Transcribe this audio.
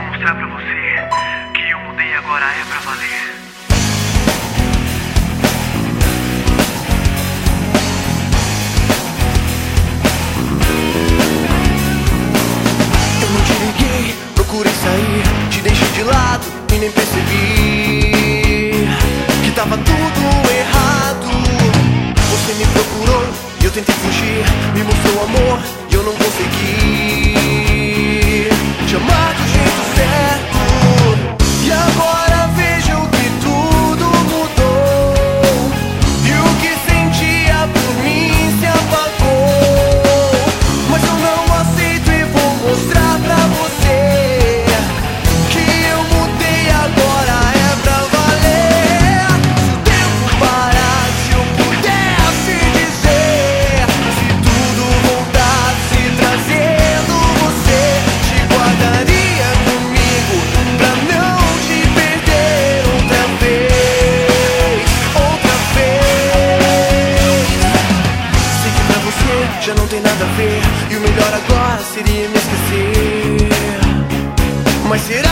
mostrar pra você que eu mudei, agora é pra valer. Eu não te liguei, procurei sair, te deixei de lado e nem percebi que tava tudo errado. Você me procurou e eu tentei fugir, me mostrou amor e eu não consegui te amar do jeito certo. E agora vejo que tudo mudou e o que sentia por mim se apagou. Mas eu não aceito e vou mostrar pra você que eu mudei, agora é pra valer. Se o tempo parar, se eu pudesse dizer, se tudo voltasse trazendo você, te guardaria comigo pra não te perder outra vez, outra vez. Sei que pra você já não tem nada a ver e o melhor agora seria me esquecer. Mas será